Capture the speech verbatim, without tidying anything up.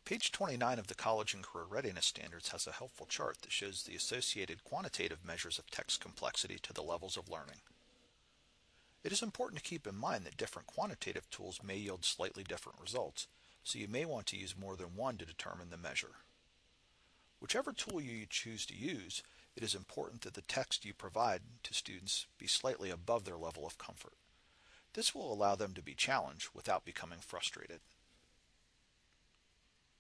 Page twenty-nine of the College and Career Readiness Standards has a helpful chart that shows the associated quantitative measures of text complexity to the levels of learning. It is important to keep in mind that different quantitative tools may yield slightly different results, so you may want to use more than one to determine the measure. Whichever tool you choose to use, it is important that the text you provide to students be slightly above their level of comfort. This will allow them to be challenged without becoming frustrated.